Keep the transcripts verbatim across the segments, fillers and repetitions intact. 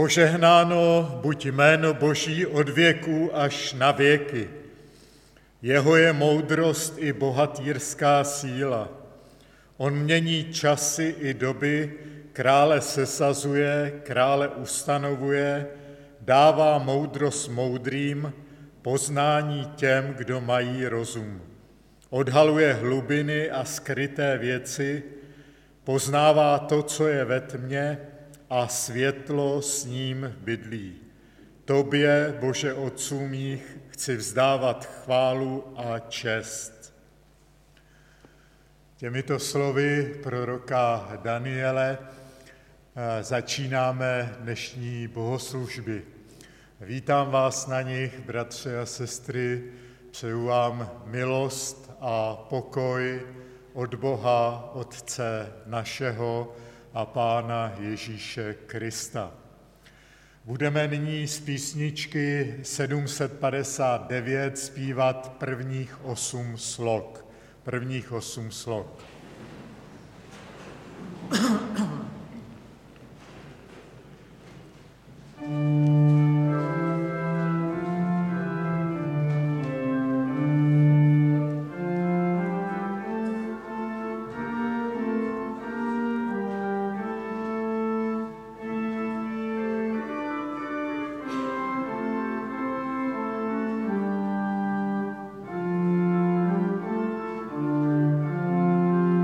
Požehnáno buď jméno Boží od věků až na věky. Jeho je moudrost i bohatýrská síla. On mění časy i doby, krále sesazuje, krále ustanovuje, dává moudrost moudrým, poznání těm, kdo mají rozum. Odhaluje hlubiny a skryté věci, poznává to, co je ve tmě, a světlo s ním bydlí. Tobě, Bože Otců mých, chci vzdávat chválu a čest. Těmito slovy proroka Daniele začínáme dnešní bohoslužby. Vítám vás na nich, bratři a sestry, přeju vám milost a pokoj od Boha, Otce našeho a Pána Ježíše Krista. Budeme nyní z písničky sedm set padesát devět zpívat prvních osm slok. Prvních osm slok. Thank you.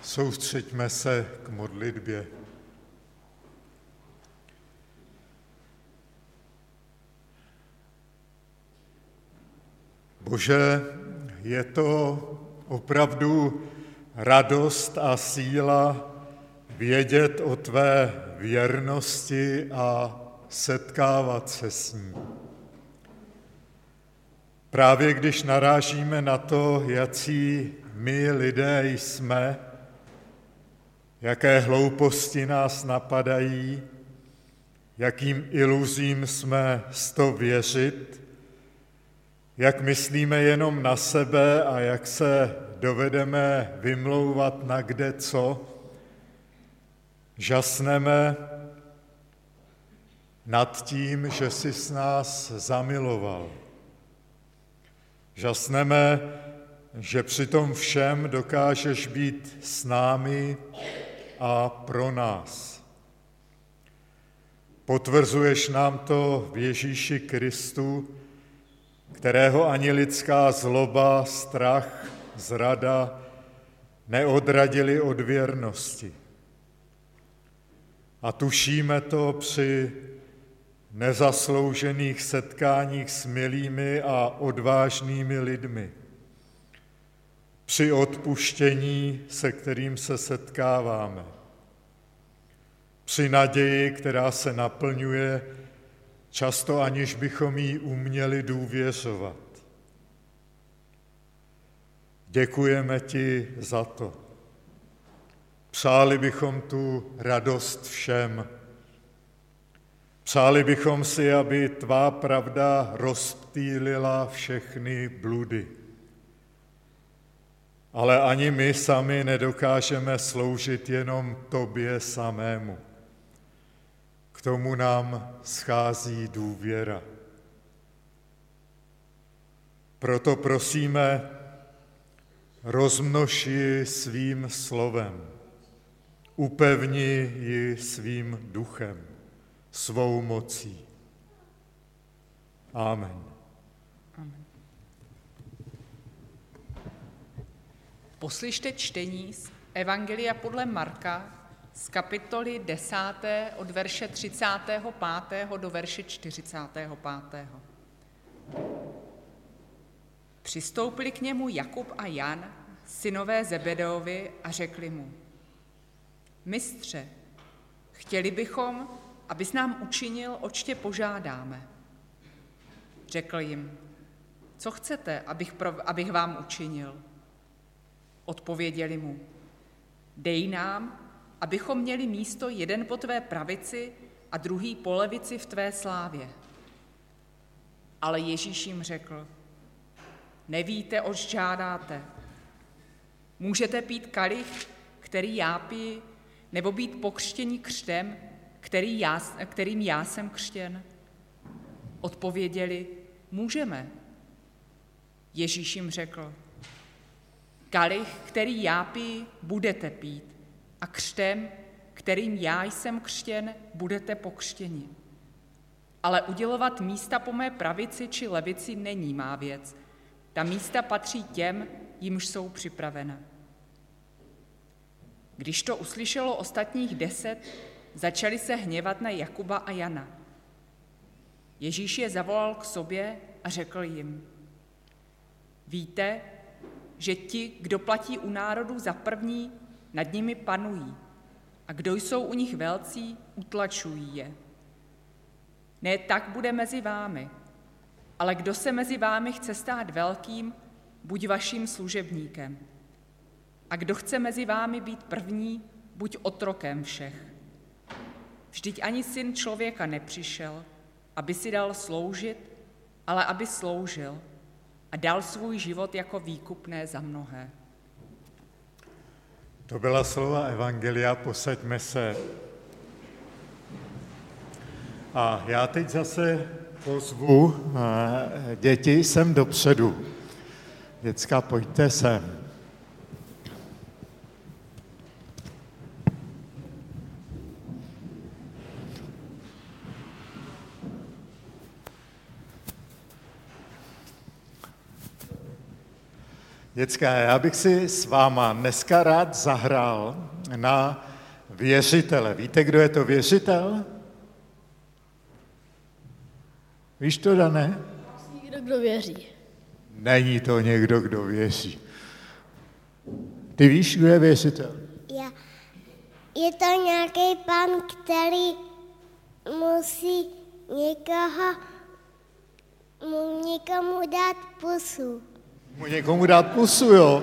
Soustřeďme se k modlitbě. Bože, je to opravdu radost a síla vědět o tvé věrnosti a setkávat se s ní. Právě když narážíme na to, jací my lidé jsme, jaké hlouposti nás napadají, jakým iluzím jsme z to věřit, jak myslíme jenom na sebe a jak se dovedeme vymlouvat na kde co, žasneme nad tím, že jsi s nás zamiloval. Žasneme, že při tom všem dokážeš být s námi a pro nás. Potvrzuješ nám to v Ježíši Kristu, kterého ani lidská zloba, strach, zrada neodradili od věrnosti. A tušíme to při nezasloužených setkáních s milými a odvážnými lidmi, při odpuštění, se kterým se setkáváme, při naději, která se naplňuje, často aniž bychom jí uměli důvěřovat. Děkujeme ti za to. Přáli bychom tu radost všem. Přáli bychom si, aby tvá pravda rozptýlila všechny bludy. Ale ani my sami nedokážeme sloužit jenom tobě samému. K tomu nám schází důvěra. Proto prosíme, rozmnož ji svým slovem, upevni ji svým duchem, svou mocí. Amen. Amen. Poslyšte čtení z Evangelia podle Marka z kapitoly desáté od verše třicátého pátého do verše čtyřicátého pátého. Přistoupili k němu Jakub a Jan, synové Zebedeovi, a řekli mu: Mistře, chtěli bychom, abys nám učinil, oč tě požádáme. Řekl jim: Co chcete, abych, pro, abych vám učinil? Odpověděli mu: Dej nám, abychom měli místo jeden po tvé pravici a druhý po levici v tvé slávě. Ale Ježíš jim řekl: Nevíte, oč žádáte. Můžete pít kalich, který já piji, nebo být pokřtěni křtem, který já, kterým já jsem křtěn? Odpověděli: Můžeme. Ježíš jim řekl: Kalich, který já piji, budete pít, a křtem, kterým já jsem křtěn, budete pokřtěni. Ale udělovat místa po mé pravici či levici není má věc. Ta místa patří těm, jimž jsou připravena. Když to uslyšelo ostatních deset, začali se hněvat na Jakuba a Jana. Ježíš je zavolal k sobě a řekl jim: Víte, že ti, kdo platí u národů za první, nad nimi panují, a kdo jsou u nich velcí, utlačují je. Ne tak bude mezi vámi, ale kdo se mezi vámi chce stát velkým, buď vaším služebníkem. A kdo chce mezi vámi být první, buď otrokem všech. Vždyť ani syn člověka nepřišel, aby si dal sloužit, ale aby sloužil a dal svůj život jako výkupné za mnohé. To byla slova Evangelia, posaďme se. A já teď zase pozvu děti sem dopředu. Děcka, pojďte sem. Děcka, já bych si s váma dneska rád zahrál na věřitele. Víte, kdo je to věřitel? Víš to, Dané? Někdo, kdo věří. Není to někdo, kdo věří. Ty víš, kdo je věřitel? Já. Je to nějaký pán, který musí někoho, mu někomu dát pusu. Mu někomu dát pusu, jo?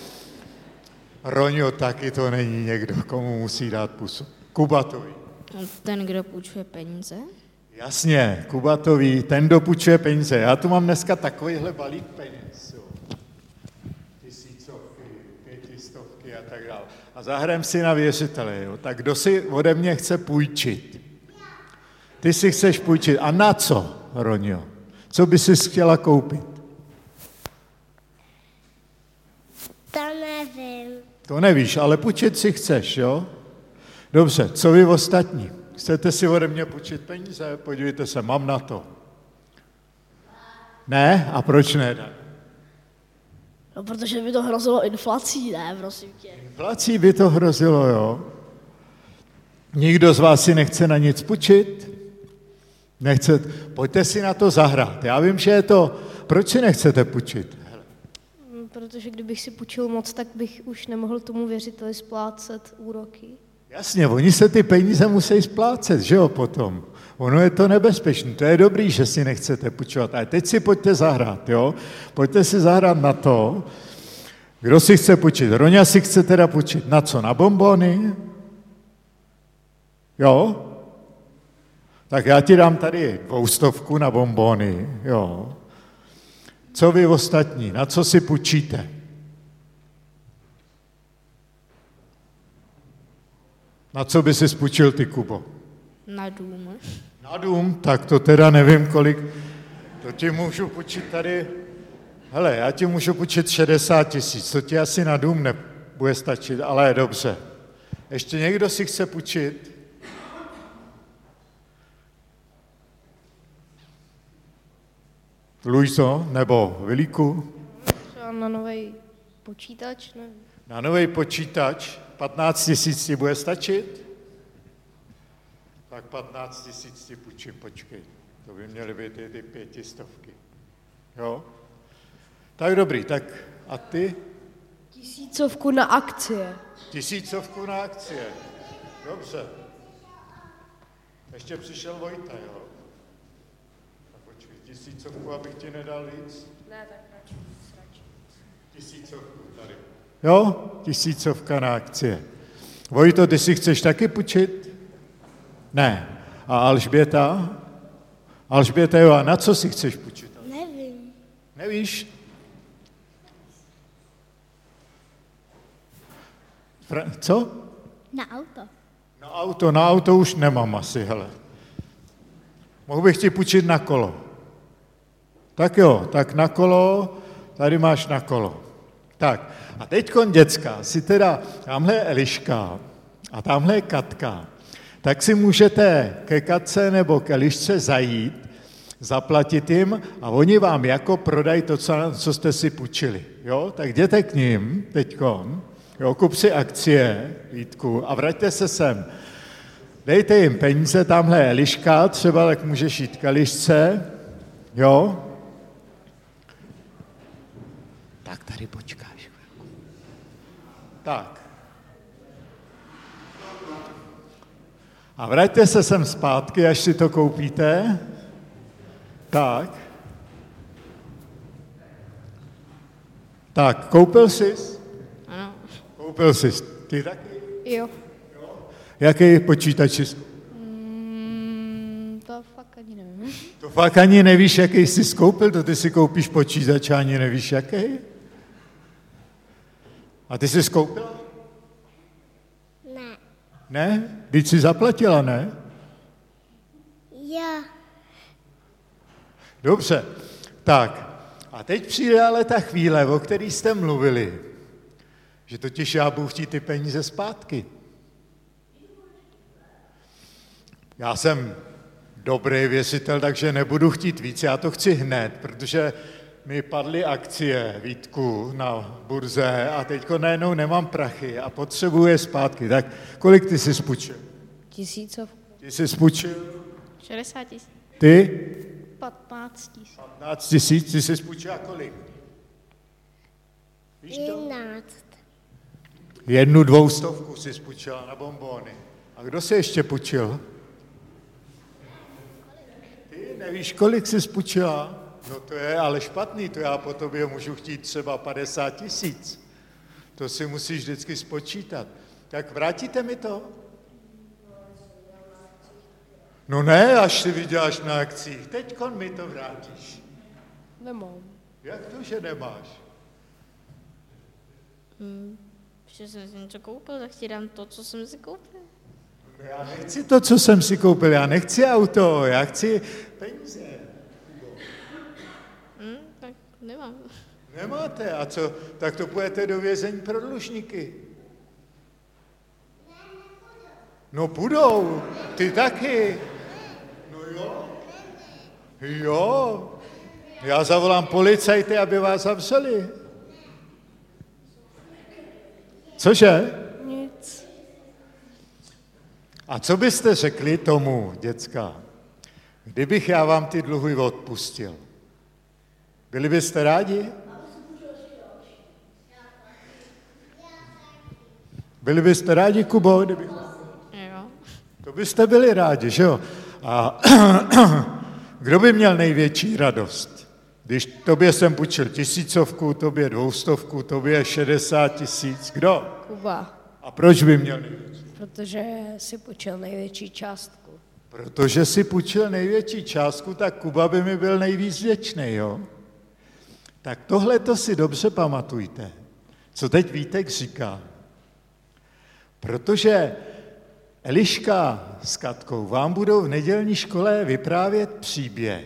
Roňo, taky to není někdo, komu musí dát pusu. Kubatový. Ten, kdo půjčuje peníze? Jasně, Kubatový, ten dopůjčuje peníze. Já tu mám dneska takovýhle balík peněz, jo. Tisícovky, pětistovky a tak dále. A zahrajeme si na věřitele, jo. Tak kdo si ode mě chce půjčit? Ty si chceš půjčit. A na co, Roňo? Co by si chtěla koupit? To nevím. To nevíš, ale půjčit si chceš, jo? Dobře, co vy ostatní? Chcete si ode mě půjčit peníze? Podívejte se, mám na to. Ne? A proč ne? No, protože by to hrozilo inflací, ne, prosím tě. Inflací by to hrozilo, jo? Nikdo z vás si nechce na nic půjčit? Nechce? Pojďte si na to zahrát. Já vím, že je to... Proč si nechcete půjčit? Protože kdybych si půjčil moc, tak bych už nemohl tomu věřiteli splácet úroky. Jasně, oni se ty peníze musí splácet, že jo, potom. Ono je to nebezpečné, to je dobrý, že si nechcete půjčovat. A teď si pojďte zahrát, jo? Pojďte si zahrát na to, kdo si chce půjčit. Roňa si chce teda půjčit na co? Na bonbony? Jo? Tak já ti dám tady dvoustovku na bonbony, jo? Co vy ostatní, na co si půjčíte? Na co by si spůjčil ty, Kubo? Na dům. Na dům? Tak to teda nevím, kolik. To ti můžu půjčit tady. Hele, já ti můžu půjčit šedesát tisíc, to ti asi na dům nebude stačit, ale je dobře. Ještě někdo si chce půjčit? Luiso nebo Vilíku? Třeba na nový počítač, ne? Na nový počítač patnáct tisíc ti bude stačit? Tak patnáct tisíc ti půjčím, počkej. To by měly být ty, ty pětistovky. Jo? Tak dobrý, tak a ty? Tisícovku na akcie. Tisícovku na akcie. Dobře. Ještě přišel Vojta, jo? Tak počkej, tisícovku, abych ti nedal víc? Ne, tak radši, radši. Tisícovku tady. Jo? Tisícovka na akcie. Vojto, ty si chceš taky půjčit? Ne. A Alžběta? Alžběta, jo, a na co si chceš půjčit? Nevím. Nevíš? Fra- co? Na auto. Na auto, na auto už nemám asi, hele. Mohl bych ti půjčit na kolo. Tak jo, tak na kolo, tady máš na kolo. Tak, a teďkon, děcka, si teda, tamhle je Eliška a tamhle je Katka, tak si můžete ke Katce nebo k Elišce zajít, zaplatit jim a oni vám jako prodají to, co, co jste si půjčili. Jo? Tak jděte k ním teďkon, jo, kup si akcie, Vítku, a vraťte se sem. Dejte jim peníze, tamhle je Eliška, třeba tak můžeš jít k Elišce, jo? Tak tady počkáš. Tak. A vraťte se sem zpátky, až si to koupíte. Tak. Tak, koupil jsi? Ano. Koupil jsi. Ty taky? Jo. Jaký počítač jsi? Mm, to fakt ani nevím. To fakt ani nevíš, jaký jsi skoupil, to ty si koupíš počítač a ani nevíš, jaký? A ty jsi skoupila? Ne. Ne? Vždyť jsi zaplatila, ne? Jo. Dobře, tak a teď přijde ale ta chvíle, o který jste mluvili, že totiž já budu chtít ty peníze zpátky. Já jsem dobrý věřitel, takže nebudu chtít víc, já to chci hned, protože mi padly akcie, Vítku, na burze a teďko najednou nemám prachy a potřebuji je zpátky. Tak kolik ty jsi spůjčil? Tisícovku. Ty jsi spůjčil? šedesát tisíc. Ty? patnáct tisíc. patnáct tisíc, ty jsi spůjčila kolik? Víš to? Jedenáct. Jednu dvoustovku si spůjčila na bonbóny. A kdo si ještě půjčil? Ty nevíš, kolik jsi spůjčila? No to je ale špatný, to já po tobě můžu chtít třeba padesát tisíc. To si musíš vždycky spočítat. Tak vrátíte mi to? No ne, až si vyděláš na akcích. Teďkon mi to vrátíš. Nemám. Jak to, že nemáš? Hmm. Že jsem si něco koupil, tak ti dám to, co jsem si koupil. No já nechci to, co jsem si koupil, já nechci auto, já chci peníze. Hmm, tak nemám. Nemáte, a co? Tak to půjdete do vězení pro dlužníky. No půjdou, ty taky. No jo. Jo. Já zavolám policajty, aby vás zavřeli. Cože? Nic. A co byste řekli tomu, děcka, kdybych já vám ty dluhy odpustil? Byli byste rádi? Byli byste rádi, Kubo, kdybych... Jo. To byste byli rádi, že jo? A kdo by měl největší radost? Když tobě jsem půjčil tisícovku, tobě dvoustovku, tobě šedesát tisíc, kdo? Kuba. A proč by měl největší? Protože si půjčil největší částku. Protože si půjčil největší částku, tak Kuba by mi byl nejvíc vděčný, jo? Tak tohle to si dobře pamatujte, co teď Vítek říká. Protože Eliška s Katkou vám budou v nedělní škole vyprávět příběh,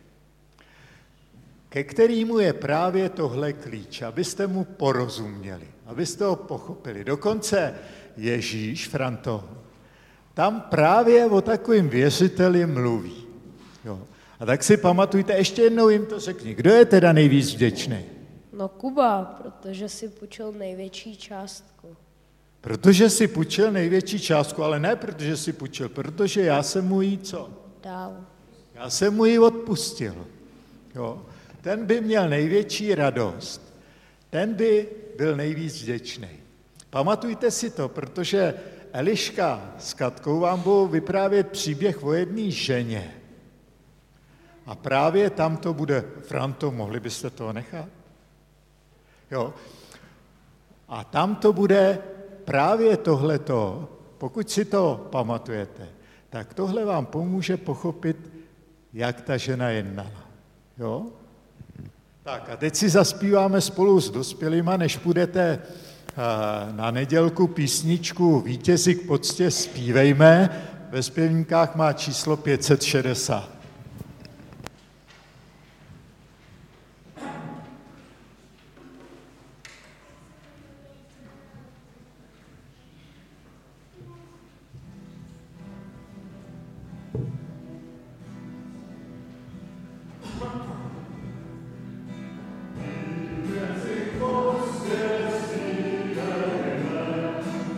ke kterému je právě tohle klíč, abyste mu porozuměli, abyste ho pochopili. Dokonce Ježíš, Franto, tam právě o takovým věřiteli mluví. Jo. A tak si pamatujte, ještě jednou jim to řekni, kdo je teda nejvíc vděčný? No Kuba, protože si půjčil největší částku. Protože si půjčil největší částku, ale ne protože si půjčil, protože já jsem mu ji co? Dál. Já jsem mu ji odpustil. Jo. Ten by měl největší radost. Ten by byl nejvíc vděčný. Pamatujte si to, protože Eliška s Katkou vám budou vyprávět příběh o jedné ženě. A právě tam to bude, Franto, mohli byste to nechat? Jo. A tam to bude právě tohleto, pokud si to pamatujete, tak tohle vám pomůže pochopit, jak ta žena jednala. Jo? Tak a teď si zaspíváme spolu s dospělýma, než půjdete na nedělku písničku Vítězi k poctě zpívejme. Ve zpěvníkách má číslo pět set šedesát.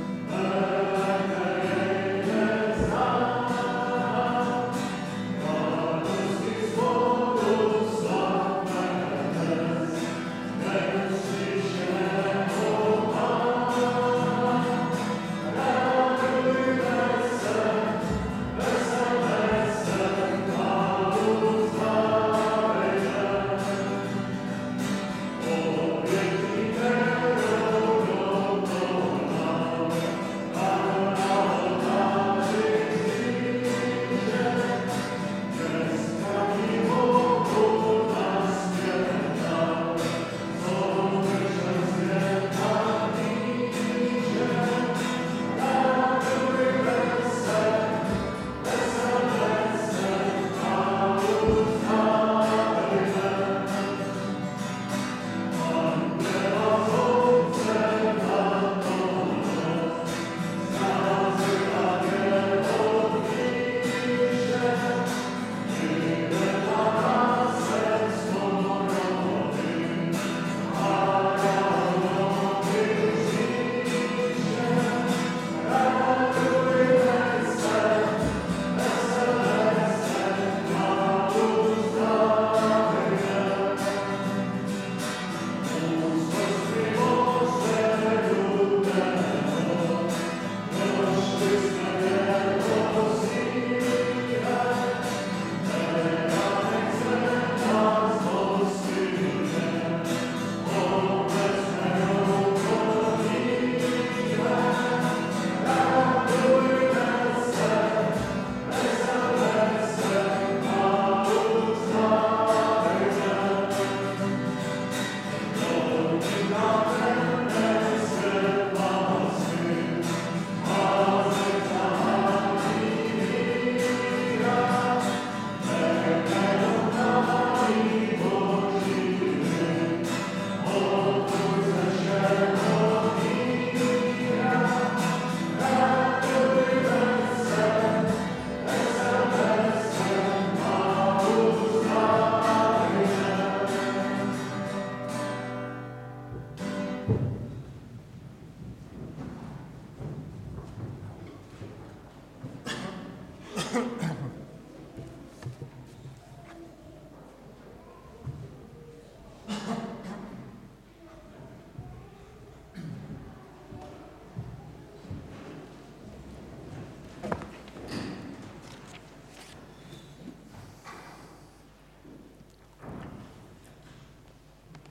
Oh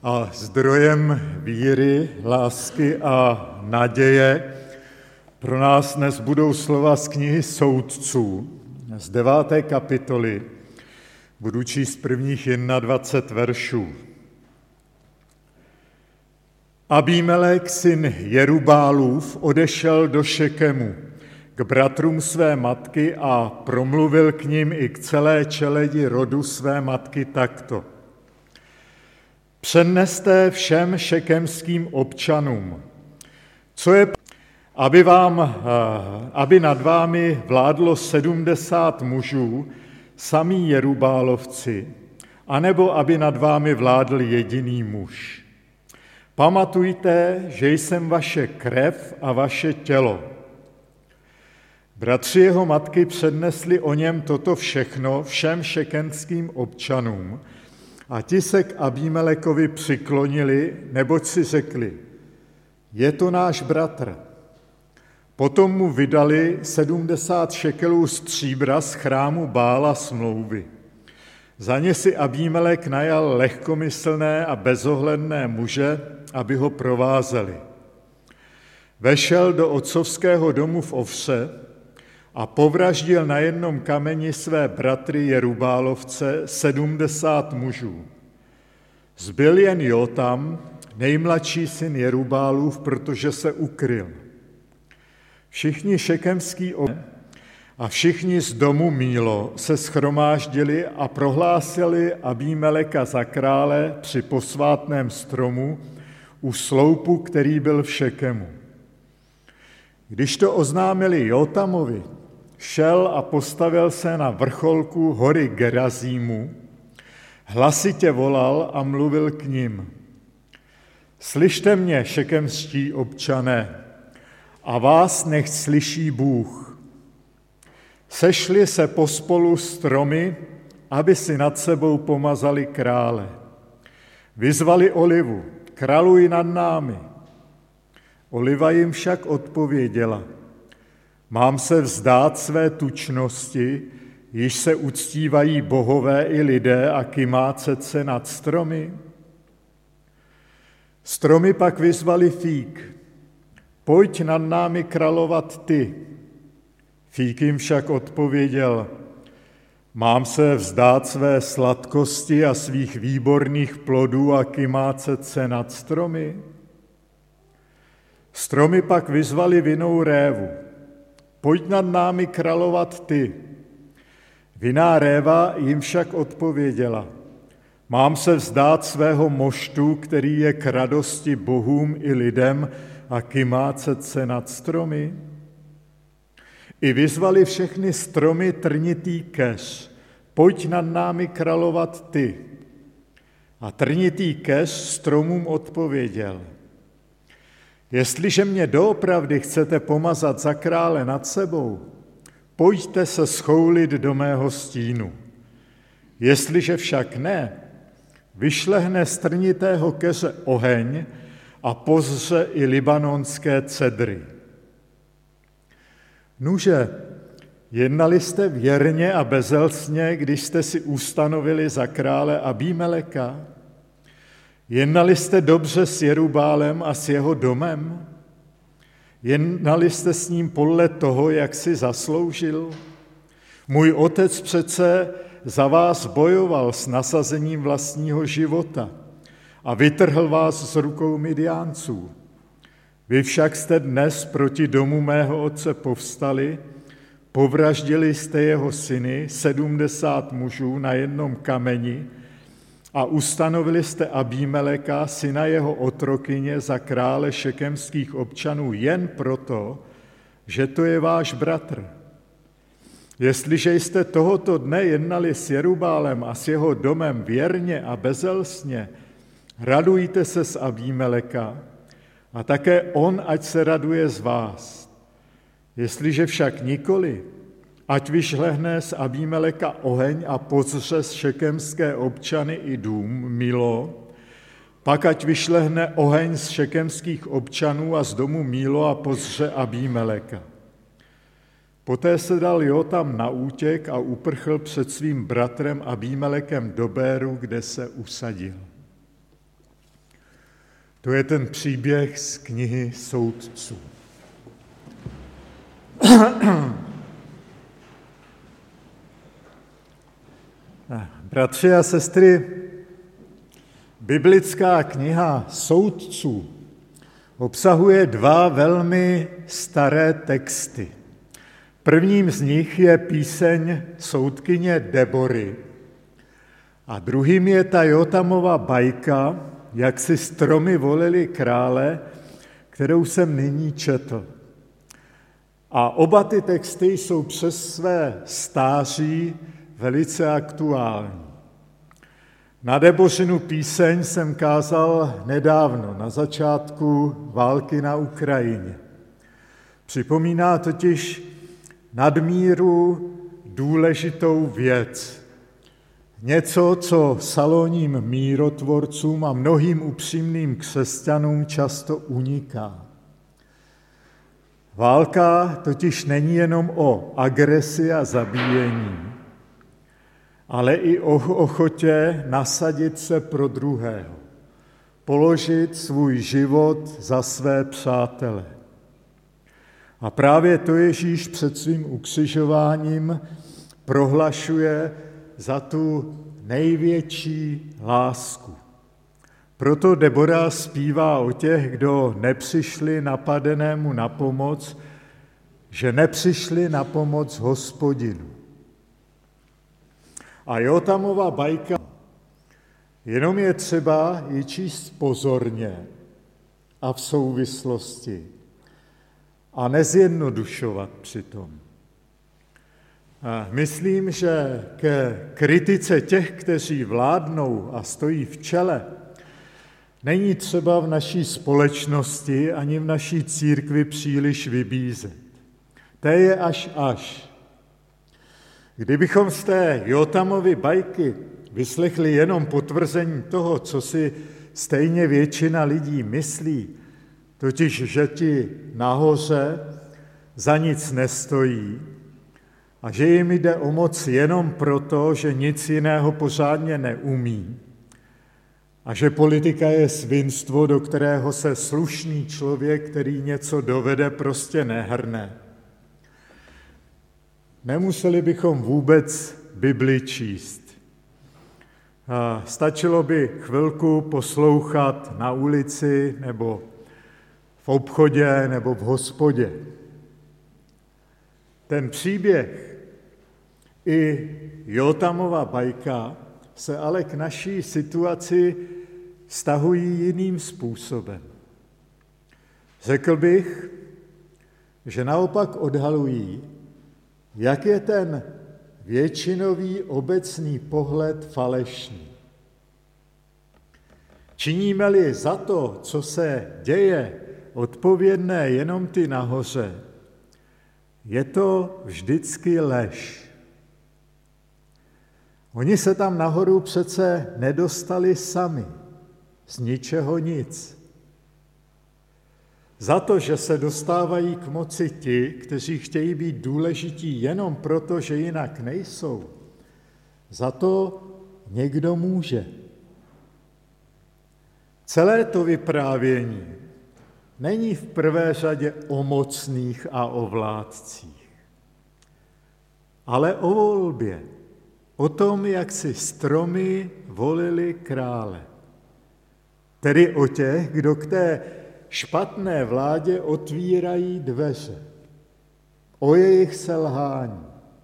a zdrojem víry, lásky a naděje pro nás dnes budou slova z knihy Soudců, z deváté kapitoly. Budu číst prvních dvacet jedna veršů. Abímelek, syn Jerubálův, odešel do Šekemu k bratrům své matky a promluvil k nim i k celé čeledi rodu své matky takto. Přeneste všem šekemským občanům, co je, aby, vám, aby nad vámi vládlo sedmdesát mužů, samí Jerubálovci, anebo aby nad vámi vládl jediný muž. Pamatujte, že jsem vaše krev a vaše tělo. Bratři jeho matky přednesli o něm toto všechno všem šekenským občanům a ti se k Abímelekovi přiklonili, neboť si řekli, je to náš bratr. Potom mu vydali sedmdesát šekelů stříbra z chrámu Bála smlouvy. Za ně si Abímelek najal lehkomyslné a bezohledné muže, aby ho provázeli. Vešel do otcovského domu v Ofře a povraždil na jednom kameni své bratry Jerubálovce sedmdesát mužů. Zbyl jen Jotam, nejmladší syn Jerubálův, protože se ukryl. Všichni šekemský a všichni z domu Mílo se shromáždili a prohlásili Abímeleka za krále při posvátném stromu u sloupu, který byl v Šekemu. Když to oznámili Jotamovi, šel a postavil se na vrcholku hory Gerazímu, hlasitě volal a mluvil k nim. Slyšte mě, šekemští občané, a vás nechť slyší Bůh. Sešli se pospolu stromy, aby si nad sebou pomazali krále. Vyzvali Olivu, králuj nad námi. Oliva jim však odpověděla, mám se vzdát své tučnosti, již se uctívají bohové i lidé a kymácet se nad stromy. Stromy pak vyzvali fík, pojď nad námi královat ty. Fík jim však odpověděl, mám se vzdát své sladkosti a svých výborných plodů a kymácet se nad stromy. Stromy pak vyzvali vinnou révu, pojď nad námi královat ty. Vinná réva jim však odpověděla, mám se vzdát svého moštu, který je k radosti bohům i lidem a kymácet se nad stromy. I vyzvali všechny stromy trnitý keř, pojď nad námi královat ty. A trnitý keř stromům odpověděl, jestliže mě doopravdy chcete pomazat za krále nad sebou, pojďte se schoulit do mého stínu. Jestliže však ne, vyšlehne z trnitého keře oheň a pozře i libanonské cedry. Nuže, jednali jste věrně a bezelstně, když jste si ustanovili za krále Abímeleka? Jednali jste dobře s Jerubálem a s jeho domem? Jednali jste s ním podle toho, jak si zasloužil? Můj otec přece za vás bojoval s nasazením vlastního života a vytrhl vás z rukou Midiánců. Vy však jste dnes proti domu mého otce povstali, povraždili jste jeho syny, sedmdesát mužů na jednom kameni, a ustanovili jste Abímeleka, syna jeho otrokyně, za krále šekemských občanů jen proto, že to je váš bratr. Jestliže jste tohoto dne jednali s Jerubálem a s jeho domem věrně a bezelstně, radujte se z Abímeleka a také on, ať se raduje z vás. Jestliže však nikoli, ať vyšlehne z Abímeleka oheň a pozře z šekemské občany i dům Milo, pak ať vyšlehne oheň z šekemských občanů a z domu Mílo a pozře Abímeleka. Poté se dal Jotam na útěk a uprchl před svým bratrem Abímelekem do Béru, kde se usadil. To je ten příběh z knihy Soudců. Bratři a sestry, biblická kniha Soudců obsahuje dva velmi staré texty. Prvním z nich je píseň soudkyně Debory a druhým je ta Jotamova bajka, jak si stromy volili krále, kterou jsem nyní četl. A oba ty texty jsou přes své stáří velice aktuální. Na Debořinu píseň jsem kázal nedávno, na začátku války na Ukrajině. Připomíná totiž nadmíru důležitou věc. Něco, co salonním mírotvorcům a mnohým upřímným křesťanům často uniká. Válka totiž není jenom o agresi a zabíjení, ale i o ochotě nasadit se pro druhého, položit svůj život za své přátele. A právě to Ježíš před svým ukřižováním prohlašuje za tu největší lásku. Proto Debora zpívá o těch, kdo nepřišli napadenému na pomoc, že nepřišli na pomoc Hospodinu. A Jotamova bajka, jenom je třeba ji číst pozorně a v souvislosti a nezjednodušovat přitom. A myslím, že ke kritice těch, kteří vládnou a stojí v čele, není třeba v naší společnosti ani v naší církvi příliš vybízet. To je až až. Kdybychom z té Jotamovy bajky vyslechli jenom potvrzení toho, co si stejně většina lidí myslí, totiž, že ti nahoře za nic nestojí a že jim jde o moc jenom proto, že nic jiného pořádně neumí a že politika je svinstvo, do kterého se slušný člověk, který něco dovede, prostě nehrne. Nemuseli bychom vůbec Bibli číst. Stačilo by chvilku poslouchat na ulici nebo v obchodě nebo v hospodě. Ten příběh i Jotamova bajka se ale k naší situaci vztahují jiným způsobem. Řekl bych, že naopak odhalují, jak je ten většinový obecný pohled falešný. Činíme-li za to, co se děje, odpovědné jenom ty nahoře, je to vždycky lež. Oni se tam nahoru přece nedostali sami, z ničeho nic. Za to, že se dostávají k moci ti, kteří chtějí být důležití jenom proto, že jinak nejsou, za to někdo může. Celé to vyprávění není v prvé řadě o mocných a o vládcích, ale o volbě, o tom, jak si stromy volili krále. Tedy o těch, kdo k té špatné vládě otvírají dveře, o jejich selhání.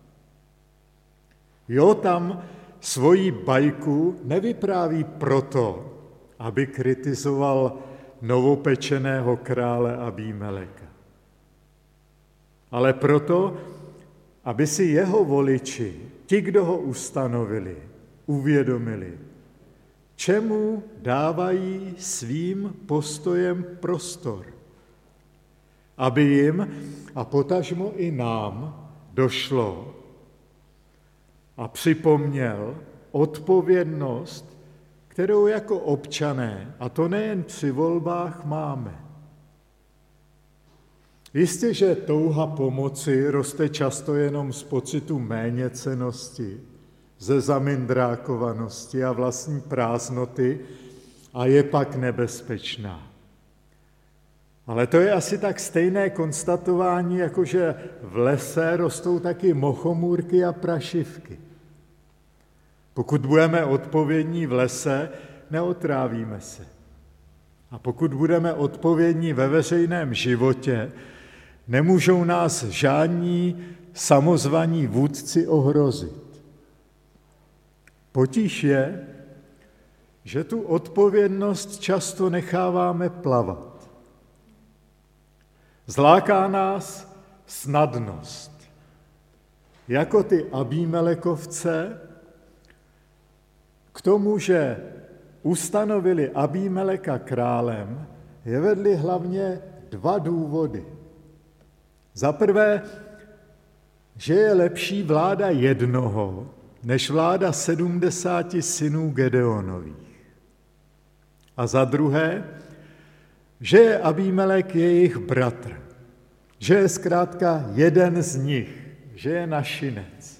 Jotam svoji bajku nevypráví proto, aby kritizoval novopečeného krále Abímeleka, ale proto, aby si jeho voliči, ti, kdo ho ustanovili, uvědomili, čemu dávají svým postojem prostor, aby jim a potažmo i nám došlo a připomněl odpovědnost, kterou jako občané, a to nejen při volbách, máme. Jistě, že touha pomoci roste často jenom z pocitu méněcennosti, ze zamindrákovanosti a vlastní prázdnoty a je pak nebezpečná. Ale to je asi tak stejné konstatování, jako že v lese rostou taky mochomůrky a prašivky. Pokud budeme odpovědní v lese, neotrávíme se. A pokud budeme odpovědní ve veřejném životě, nemůžou nás žádní samozvaní vůdci ohrozit. Potíž je, že tu odpovědnost často necháváme plavat. Zláká nás snadnost. Jako ty Abímelekovce, k tomu, že ustanovili Abímeleka králem, je vedly hlavně dva důvody. Za prvé, že je lepší vláda jednoho, než vláda sedmdesáti synů Gedeonových. A za druhé, že je Abímelek jejich bratr, že je zkrátka jeden z nich, že je našinec.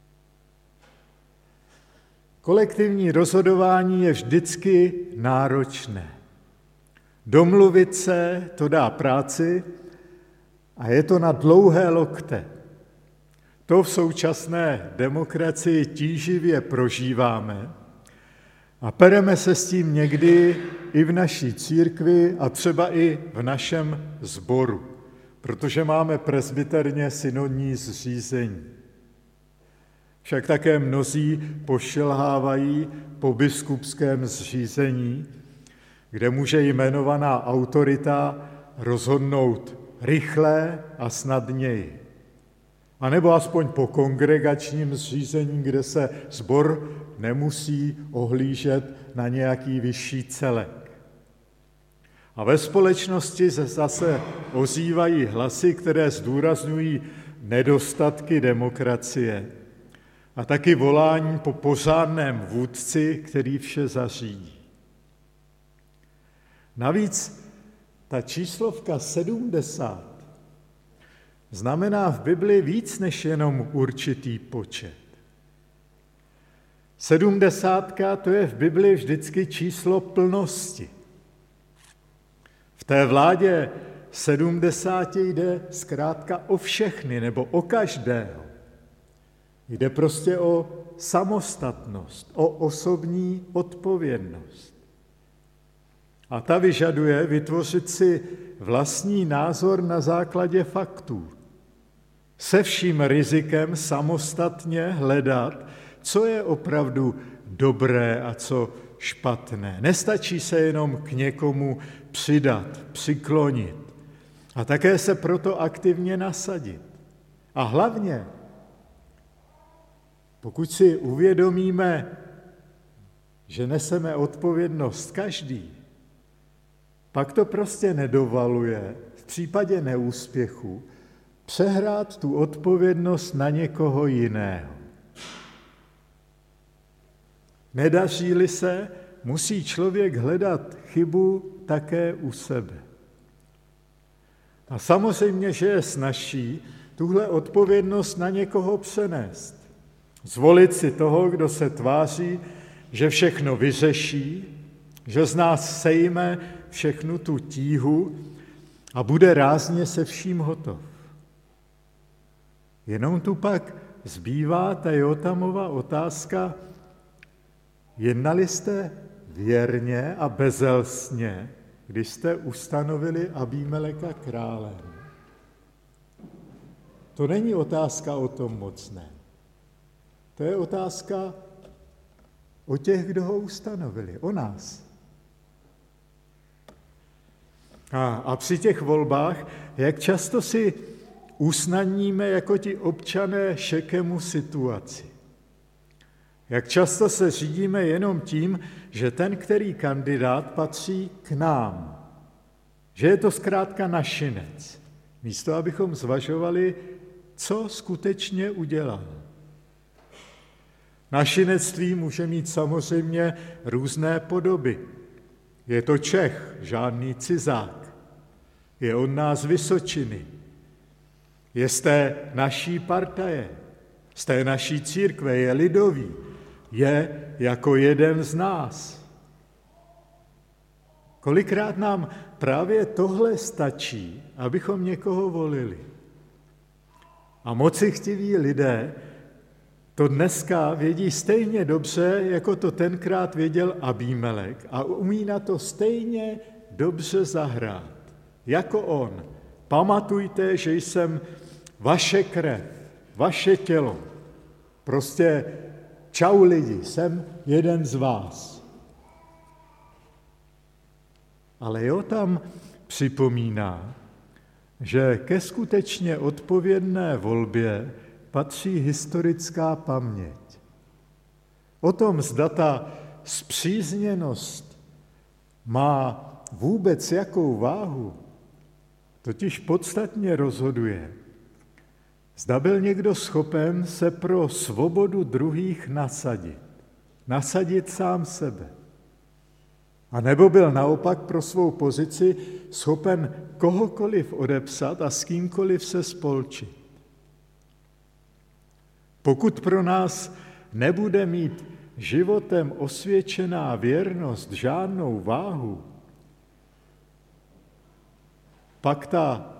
Kolektivní rozhodování je vždycky náročné. Domluvit se, to dá práci a je to na dlouhé lokte. To v současné demokracii tíživě prožíváme a pereme se s tím někdy i v naší církvi a třeba i v našem sboru, protože máme presbyterně synodní zřízení. Však také mnozí pošilhávají po biskupském zřízení, kde může jmenovaná autorita rozhodnout rychle a snadněji. A nebo aspoň po kongregačním zřízení, kde se sbor nemusí ohlížet na nějaký vyšší celek. A ve společnosti se zase ozývají hlasy, které zdůrazňují nedostatky demokracie a taky volání po pořádném vůdci, který vše zařídí. Navíc ta číslovka sedmdesát znamená v Bibli víc než jenom určitý počet. Sedmdesátka to je v Bibli vždycky číslo plnosti. V té vládě sedmdesáti jde zkrátka o všechny nebo o každého. Jde prostě o samostatnost, o osobní odpovědnost. A ta vyžaduje vytvořit si vlastní názor na základě faktů. Se vším rizikem samostatně hledat, co je opravdu dobré a co špatné. Nestačí se jenom k někomu přidat, přiklonit a také se proto aktivně nasadit. A hlavně, pokud si uvědomíme, že neseme odpovědnost každý, pak to prostě nedovaluje v případě neúspěchu přehrát tu odpovědnost na někoho jiného. Nedaří-li se, musí člověk hledat chybu také u sebe. A samozřejmě, že je snazší tuhle odpovědnost na někoho přenést. Zvolit si toho, kdo se tváří, že všechno vyřeší, že z nás sejme všechnu tu tíhu a bude rázně se vším hotov. Jenom tu pak zbývá ta Jotamova otázka, jednali jste věrně a bezelstně, když jste ustanovili Abímeleka králem. To není otázka o tom mocném. To je otázka o těch, kdo ho ustanovili, o nás. A, a při těch volbách, jak často si usnadníme jako ti občané Šekemu situaci. Jak často se řídíme jenom tím, že ten, který kandidát patří k nám. Že je to zkrátka našinec. Místo, abychom zvažovali, co skutečně udělal. Našinectví může mít samozřejmě různé podoby. Je to Čech, žádný cizák. Je od nás Vysočiny. Je z té naší partaje, z té naší církve, je lidový. Je jako jeden z nás. Kolikrát nám právě tohle stačí, abychom někoho volili. A mocichtiví lidé to dneska vědí stejně dobře, jako to tenkrát věděl Abímelek a umí na to stejně dobře zahrát, jako on. Pamatujte, že jsem vaše krev, vaše tělo. Prostě čau lidi, jsem jeden z vás. Ale Jotam připomíná, že ke skutečně odpovědné volbě patří historická paměť. O tom, zda ta spřízněnost má vůbec jakou váhu, totiž podstatně rozhoduje, zda byl někdo schopen se pro svobodu druhých nasadit, nasadit sám sebe. A nebo byl naopak pro svou pozici schopen kohokoliv odepsat a s kýmkoliv se spolčit. Pokud pro nás nebude mít životem osvědčená věrnost žádnou váhu, pak ta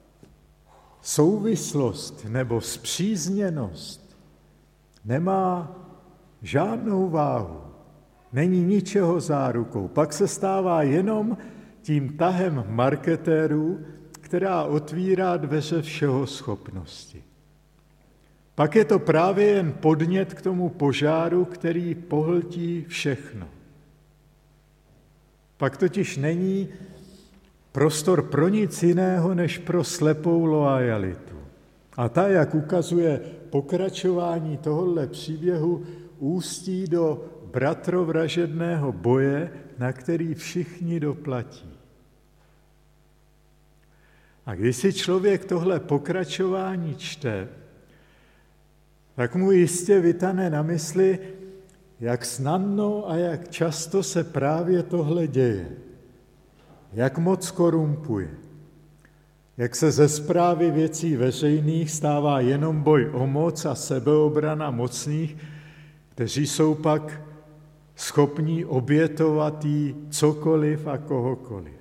souvislost nebo spřízněnost nemá žádnou váhu, není ničeho zárukou. Pak se stává jenom tím tahem marketérů, která otvírá dveře všeho schopnosti. Pak je to právě jen podnět k tomu požáru, který pohltí všechno. Pak totiž není prostor pro nic jiného, než pro slepou loajalitu. A ta, jak ukazuje pokračování tohoto příběhu, ústí do bratrovražedného boje, na který všichni doplatí. A když si člověk tohle pokračování čte, tak mu jistě vytane na mysli, jak snadno a jak často se právě tohle děje. Jak moc korumpuje. Jak se ze správy věcí veřejných stává jenom boj o moc a sebeobrana mocných, kteří jsou pak schopní obětovat jí cokoliv a kohokoliv.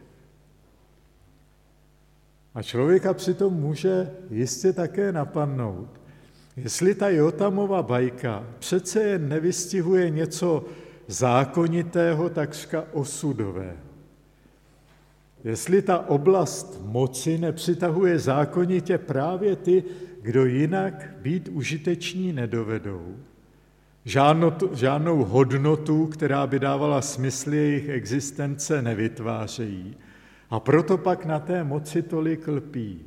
A člověka přitom může jistě také napadnout, jestli ta Jotamova bajka přece jen nevystihuje něco zákonitého, takřka osudového. Jestli ta oblast moci nepřitahuje zákonitě právě ty, kdo jinak být užiteční nedovedou, žádnou, žádnou hodnotu, která by dávala smysl jejich existence, nevytvářejí a proto pak na té moci tolik lpí.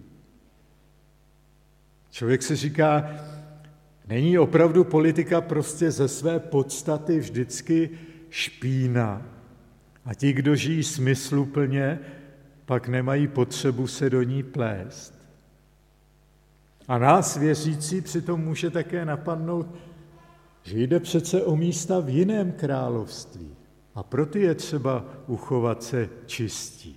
Člověk si říká, není opravdu politika prostě ze své podstaty vždycky špína a ti, kdo žijí smysluplně, pak nemají potřebu se do ní plést. A nás věřící přitom může také napadnout, že jde přece o místa v jiném království a proto je třeba uchovat se čistí.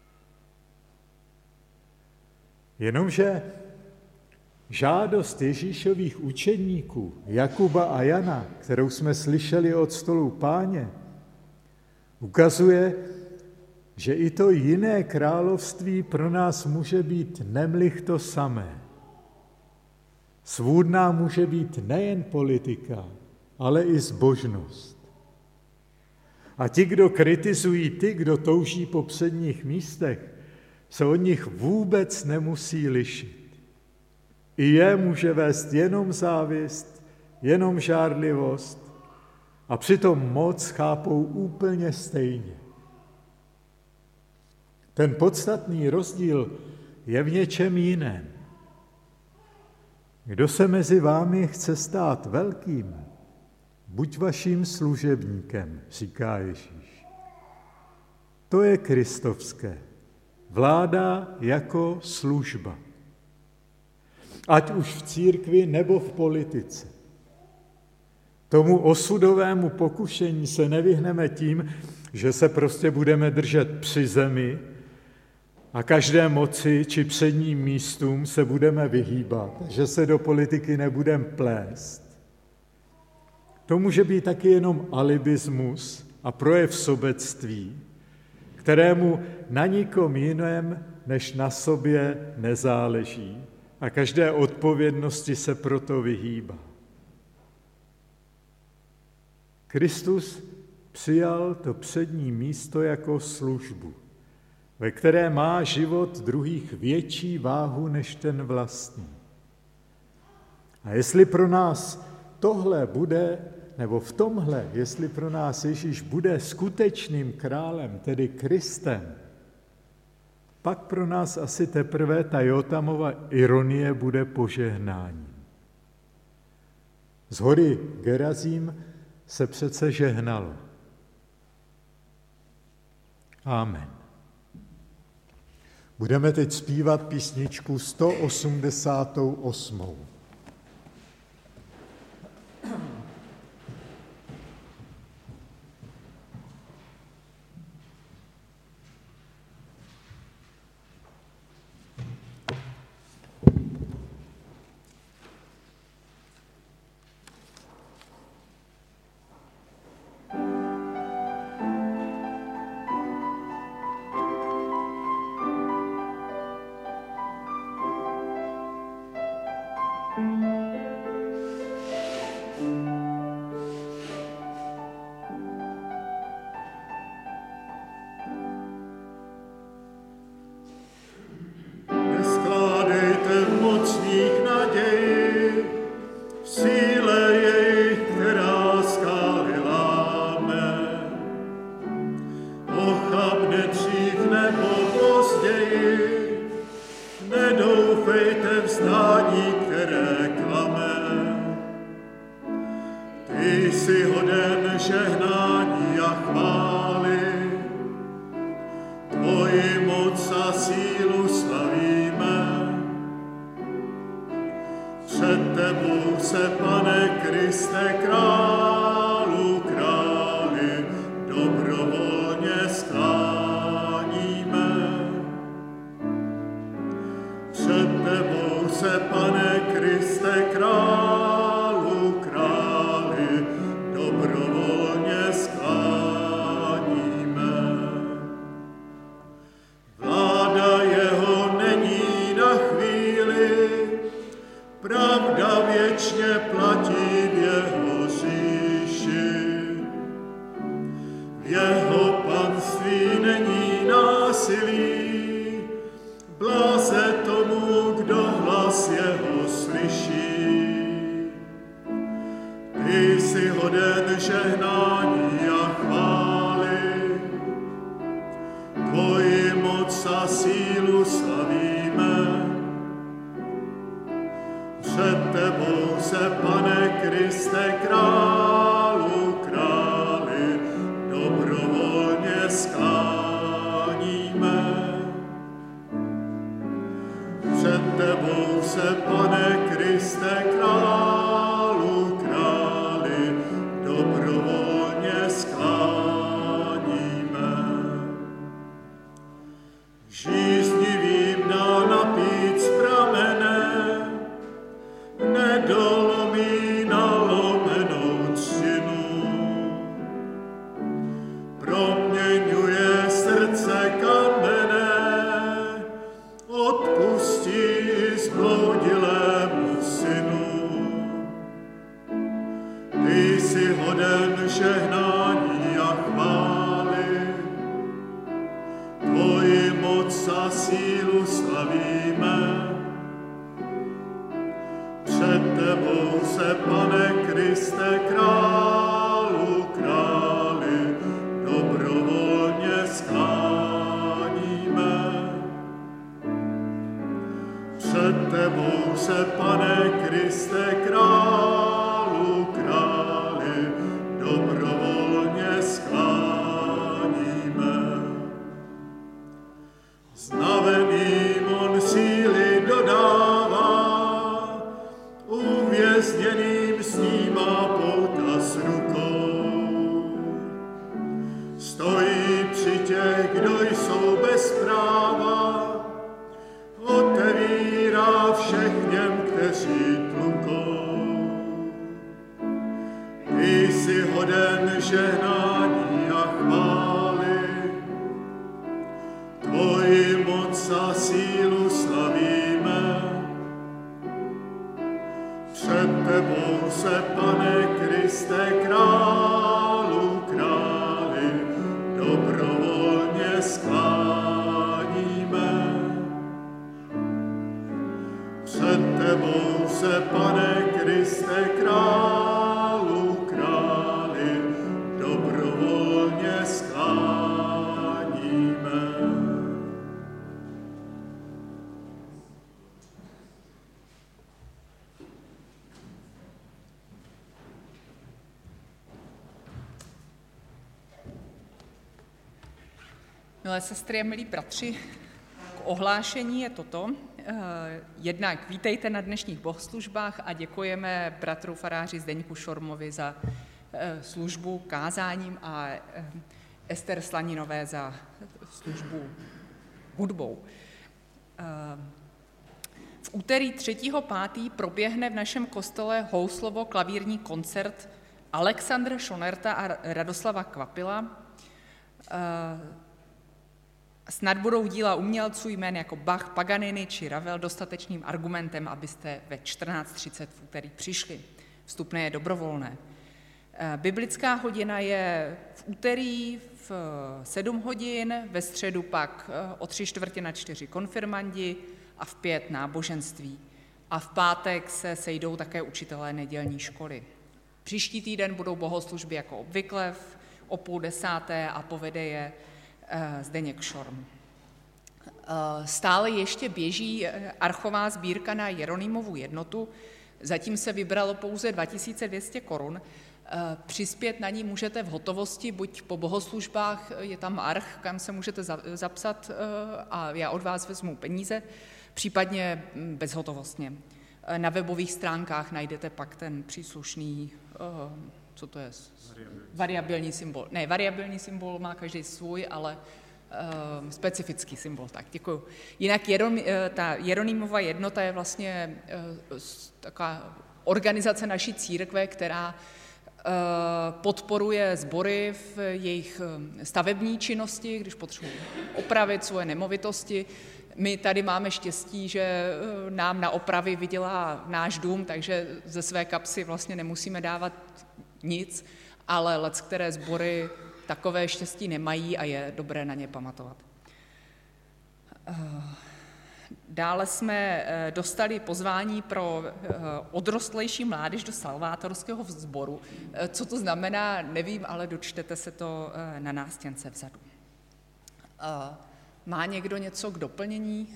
Jenomže žádost Ježíšových učedníků Jakuba a Jana, kterou jsme slyšeli od stolu Páně, ukazuje, že i to jiné království pro nás může být nemlich to samé. Svůdná může být nejen politika, ale i zbožnost. A ti, kdo kritizují ty, kdo touží po předních místech, se od nich vůbec nemusí lišit. I je může vést jenom závist, jenom žárlivost a přitom moc chápou úplně stejně. Ten podstatný rozdíl je v něčem jiném. Kdo se mezi vámi chce stát velkým, buď vaším služebníkem, říká Ježíš. To je kristovské. Vláda jako služba. Ať už v církvi nebo v politice. Tomu osudovému pokušení se nevyhneme tím, že se prostě budeme držet při zemi a každé moci či předním místům se budeme vyhýbat, že se do politiky nebudeme plést. To může být taky jenom alibismus a projev sobectví, kterému na nikom jiném než na sobě nezáleží a každé odpovědnosti se proto vyhýbá. Kristus přijal to přední místo jako službu, ve které má život druhých větší váhu než ten vlastní. A jestli pro nás tohle bude, nebo v tomhle, jestli pro nás Ježíš bude skutečným králem, tedy Kristem, pak pro nás asi teprve ta Jotamova ironie bude požehnáním. Z hory Gerazím se přece žehnalo. Amen. Budeme teď zpívat písničku sto osmdesát osm. Před tebou se, Pane Kriste, králu, králi, dobrovolně skláníme. Milé sestry a milí bratři, k ohlášení je toto. Jednak vítejte na dnešních bohoslužbách a děkujeme bratru faráři Zdeňku Šormovi za službu kázáním a Ester Slaninové za službu hudbou. V úterý třetího pátého proběhne v našem kostele houslovo klavírní koncert Alexandra Šonerta a Radoslava Kvapila. Snad budou díla umělců jmén jako Bach, Paganini či Ravel dostatečným argumentem, abyste ve čtrnáct třicet v úterý přišli. Vstupné je dobrovolné. Biblická hodina je v úterý v sedm hodin, ve středu pak o tři čtvrtě na čtyři konfirmandi a v pět náboženství. A v pátek se sejdou také učitelé nedělní školy. Příští týden budou bohoslužby jako obvykle o půl desáté a povede je Zdeněk Šorm. Stále ještě běží archová sbírka na Jeronýmovu jednotu, zatím se vybralo pouze dva tisíce dvě stě korun. Přispět na ní můžete v hotovosti, buď po bohoslužbách, je tam arch, kam se můžete zapsat a já od vás vezmu peníze, případně bezhotovostně. Na webových stránkách najdete pak ten příslušný, co to je? Variabilní symbol. Ne, variabilní symbol má každý svůj, ale uh, specifický symbol. Tak, děkuju. Jinak Jeron, ta Jeronýmova jednota je vlastně uh, taková organizace naší církve, která uh, podporuje sbory v jejich stavební činnosti, když potřebují opravit svoje nemovitosti. My tady máme štěstí, že nám na opravy vydělá náš dům, takže ze své kapsy vlastně nemusíme dávat nic, ale leckteré sbory takové štěstí nemají a je dobré na ně pamatovat. Dále jsme dostali pozvání pro odrostlejší mládež do salvátorského sboru. Co to znamená, nevím, ale dočtete se to na nástěnce vzadu. Má někdo něco k doplnění?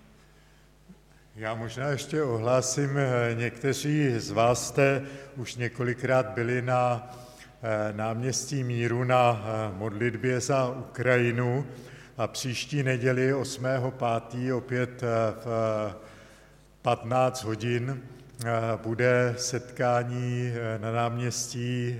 Já možná ještě ohlásím, někteří z vás jste už několikrát byli na náměstí Míru na modlitbě za Ukrajinu a příští neděli osmého pátého opět v patnáct hodin bude setkání na náměstí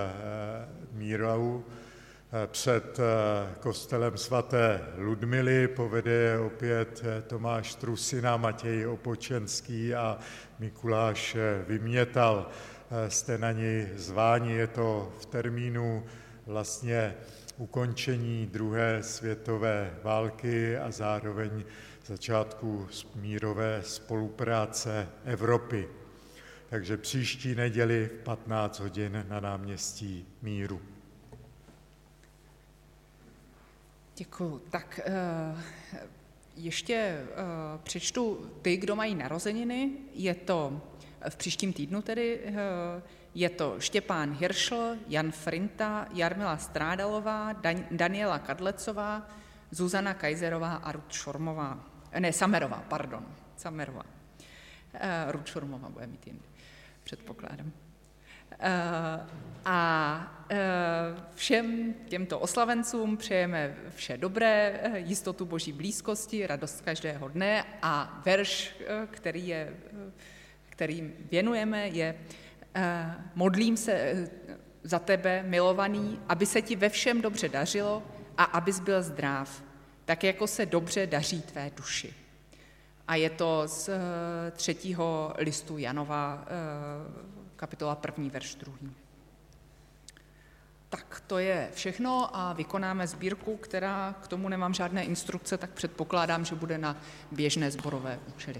Míru před kostelem svaté Ludmily. Povede je opět Tomáš Trusina, Matěj Opočenský a Mikuláš Vymětal. Jste na ní zváni, je to v termínu vlastně ukončení druhé světové války a zároveň začátku mírové spolupráce Evropy. Takže příští neděli v patnáct hodin na náměstí Míru. Děkuju. Tak ještě přečtu ty, kdo mají narozeniny. Je to v příštím týdnu tedy, je to Štěpán Hiršl, Jan Frinta, Jarmila Strádalová, Dan- Daniela Kadlecová, Zuzana Kajzerová a Ruth Šormová. Ne, Samerová, pardon, Samerová. Ruth Šormová bude mít jindy, předpokládám. A všem těmto oslavencům přejeme vše dobré, jistotu boží blízkosti, radost každého dne a verš, který, je, který věnujeme, je modlím se za tebe, milovaný, aby se ti ve všem dobře dařilo a abys byl zdrav, tak jako se dobře daří tvé duši. A je to z třetího listu Janova, kapitola první, verš druhý. Tak to je všechno a vykonáme sbírku, která k tomu nemám žádné instrukce, tak předpokládám, že bude na běžné sborové účely.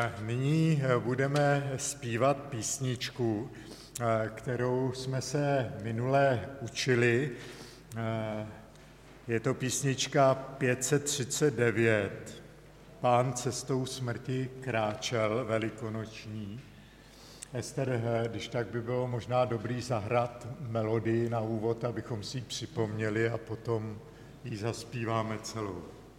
Nyní budeme zpívat písničku, kterou jsme se minule učili. Je to písnička pět set třicet devět. Pán cestou smrti kráčel, velikonoční. Ester, když tak by bylo možná dobrý zahrát melodii na úvod, abychom si ji připomněli a potom ji zaspíváme celou.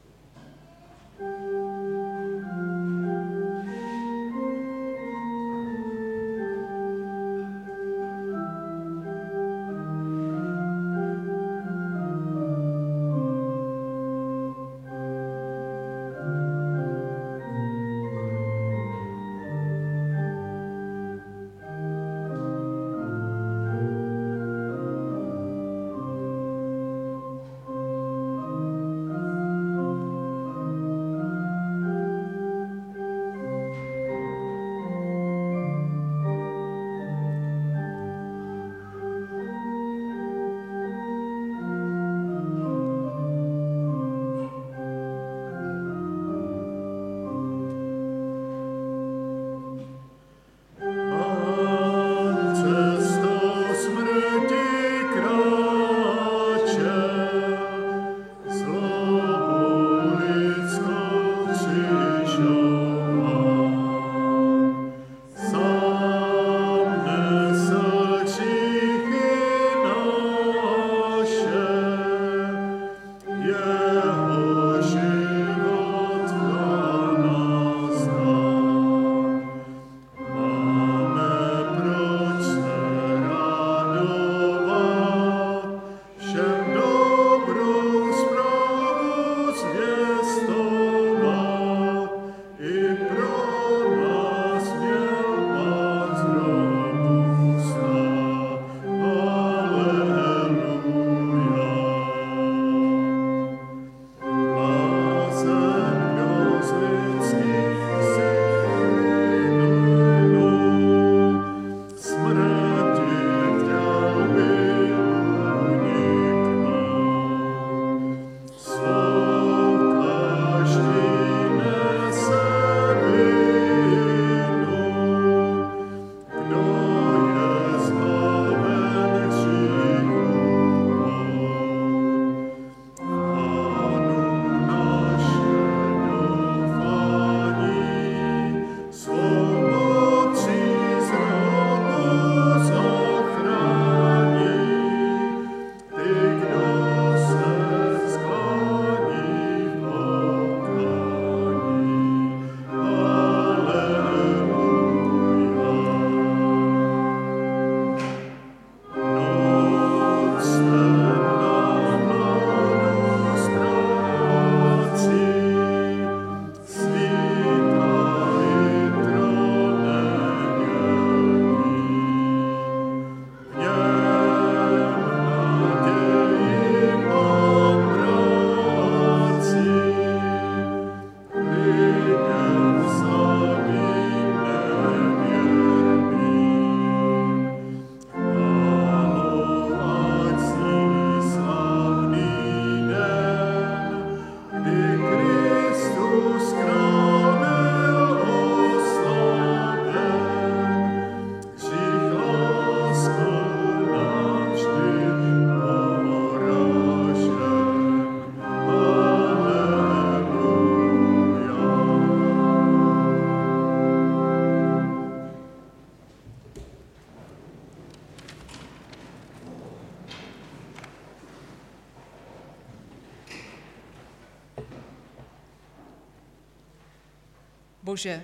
Bože,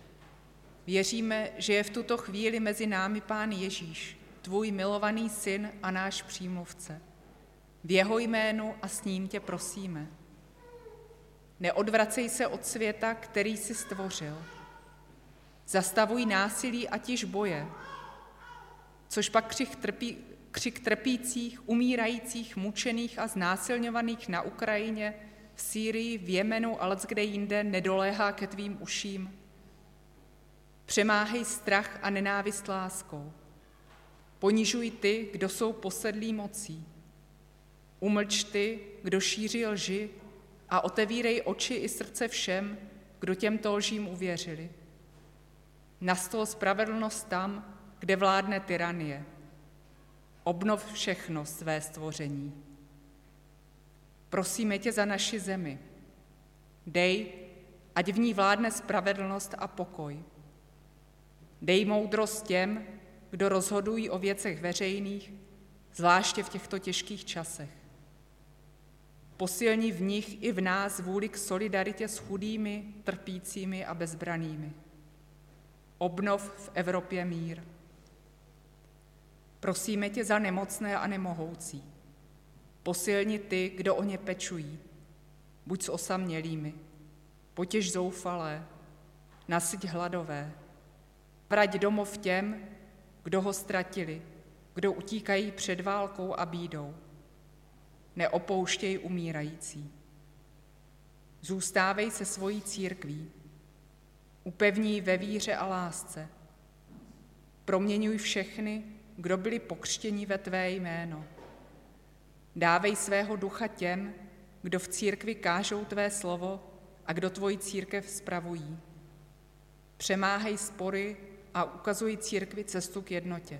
věříme, že je v tuto chvíli mezi námi Pán Ježíš, tvůj milovaný syn a náš přímluvce. V jeho jménu a s ním tě prosíme. Neodvracej se od světa, který jsi stvořil. Zastavuj násilí a tiž boje, což pak křik, trpí, křik trpících, umírajících, mučených a znásilňovaných na Ukrajině, v Sýrii, v Jemenu a leckde jinde nedoléhá ke tvým uším. Přemáhej strach a nenávist láskou. Ponižuj ty, kdo jsou posedlí mocí. Umlč ty, kdo šíří lži, a otevírej oči i srdce všem, kdo těmto lžím uvěřili. Nastol spravedlnost tam, kde vládne tyranie. Obnov všechno své stvoření. Prosíme tě za naši zemi. Dej, ať v ní vládne spravedlnost a pokoj. Dej moudrost těm, kdo rozhodují o věcech veřejných, zvláště v těchto těžkých časech. Posilni v nich i v nás vůli k solidaritě s chudými, trpícími a bezbrannými. Obnov v Evropě mír. Prosíme tě za nemocné a nemohoucí. Posilni ty, kdo o ně pečují. Buď s osamělými, potěš zoufalé, nasyť hladové. Vrať domov těm, kdo ho ztratili, kdo utíkají před válkou a bídou. Neopouštěj umírající. Zůstávej se svojí církví. Upevní ve víře a lásce. Proměňuj všechny, kdo byli pokřtěni ve tvé jméno. Dávej svého ducha těm, kdo v církvi kážou tvé slovo a kdo tvoji církev spravují. Přemáhej spory a ukazuj církvi cestu k jednotě.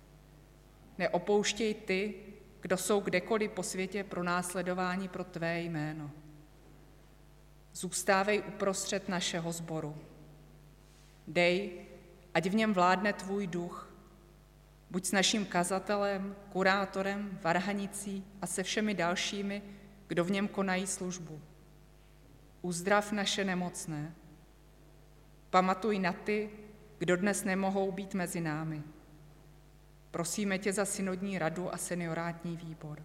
Neopouštěj ty, kdo jsou kdekoliv po světě pronásledováni pro tvé jméno. Zůstávej uprostřed našeho sboru. Dej, ať v něm vládne tvůj duch. Buď s naším kazatelem, kurátorem, varhanicí a se všemi dalšími, kdo v něm konají službu. Uzdrav naše nemocné. Pamatuj na ty, kdo dnes nemohou být mezi námi. Prosíme tě za synodní radu a seniorátní výbor.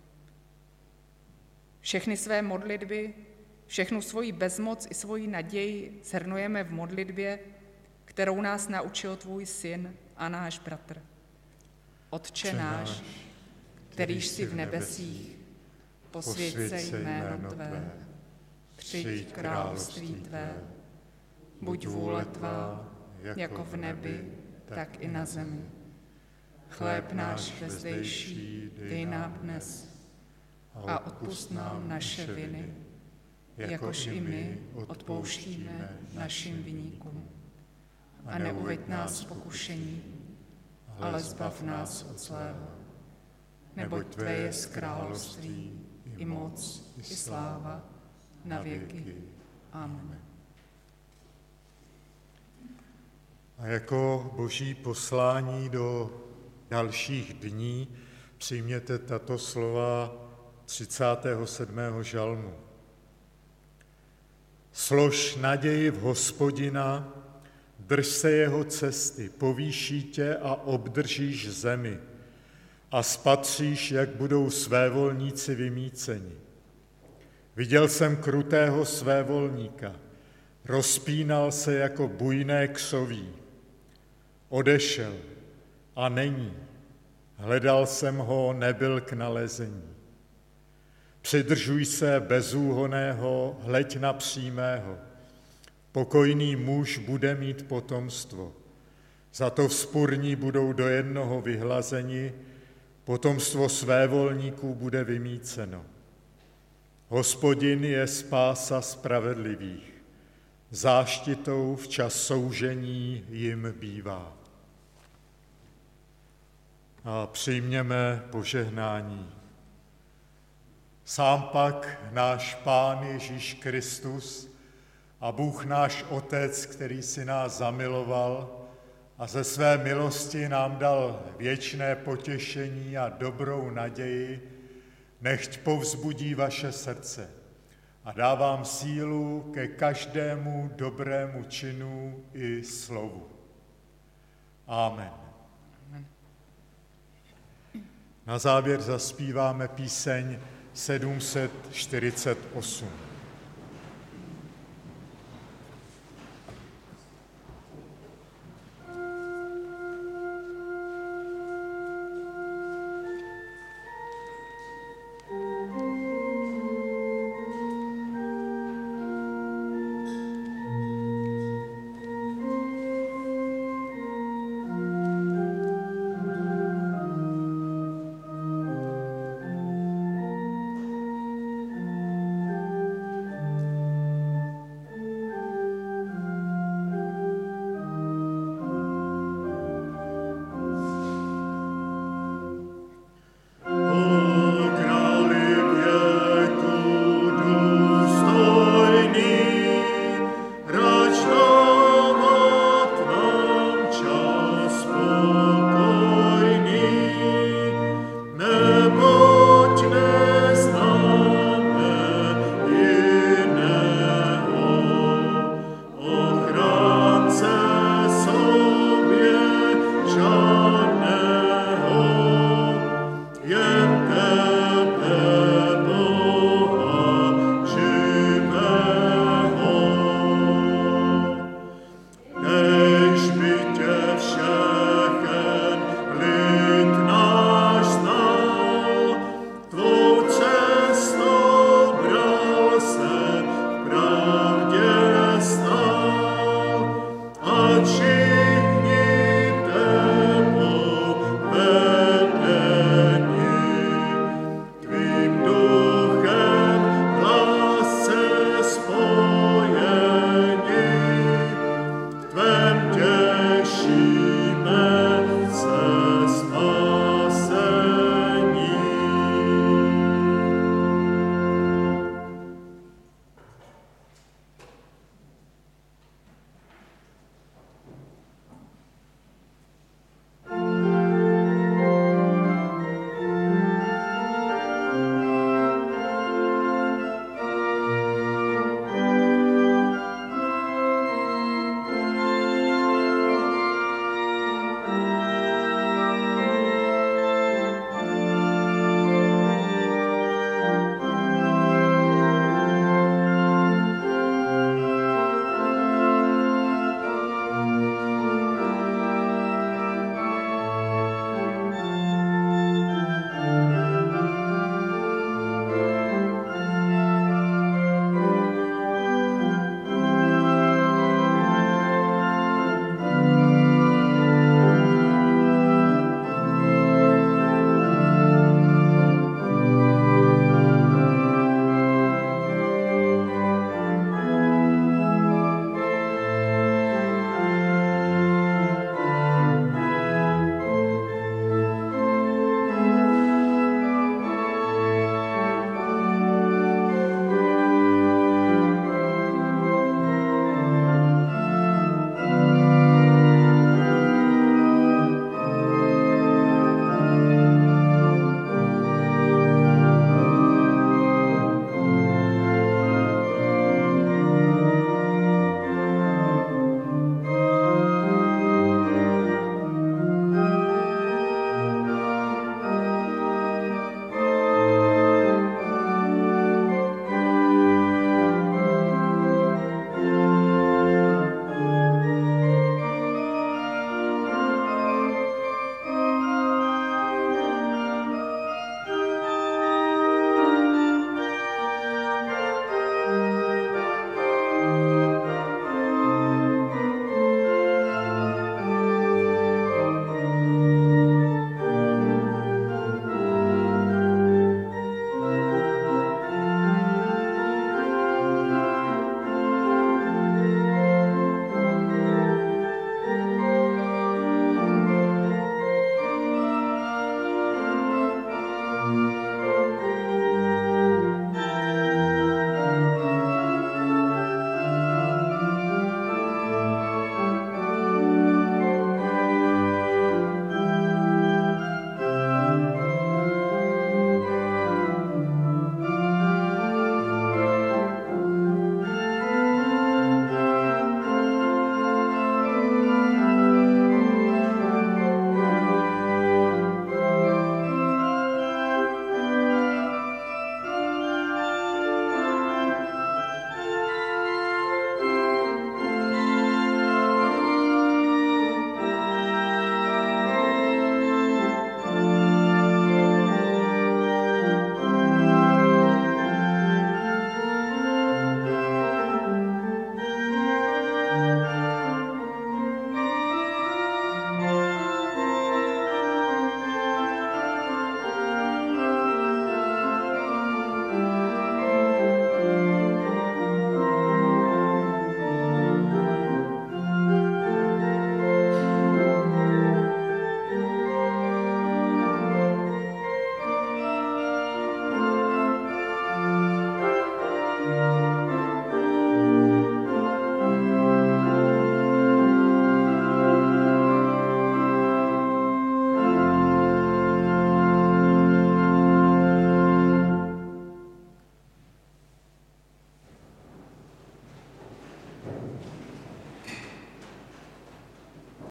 Všechny své modlitby, všechnu svoji bezmoc i svoji naději shrnujeme v modlitbě, kterou nás naučil tvůj syn a náš bratr. Otče náš, kterýž jsi v nebesích, posvěť se jméno tvé, přijď království tvé, buď vůle tvá, jako v nebi, tak i na zemi. Chléb náš vezdejší dej nám dnes a odpusť nám naše viny, jakož i my odpouštíme našim viníkům. A neuveď nás v pokušení, ale zbav nás od zlého. Neboť tvé je království, i moc, i sláva, na věky. Amen. A jako boží poslání do dalších dní přijměte tato slova třicátého sedmého žalmu. Slož naději v Hospodina, drž se jeho cesty, povýší tě a obdržíš zemi a spatříš, jak budou svévolníci vymíceni. Viděl jsem krutého svévolníka, rozpínal se jako bujné křoví. Odešel a není. Hledal jsem ho, nebyl k nalezení. Přidržuj se bezúhonného, hleď na přímého. Pokojný muž bude mít potomstvo. Za to vzpurní budou do jednoho vyhlazeni, potomstvo svévolníků bude vymíceno. Hospodin je spása spravedlivých, záštitou v čas soužení jim bývá. A přijměme požehnání. Sám pak náš Pán Ježíš Kristus a Bůh náš Otec, který si nás zamiloval a ze své milosti nám dal věčné potěšení a dobrou naději, nechť povzbudí vaše srdce a dá vám sílu ke každému dobrému činu i slovu. Amen. Na závěr zaspíváme píseň sedm set čtyřicet osm.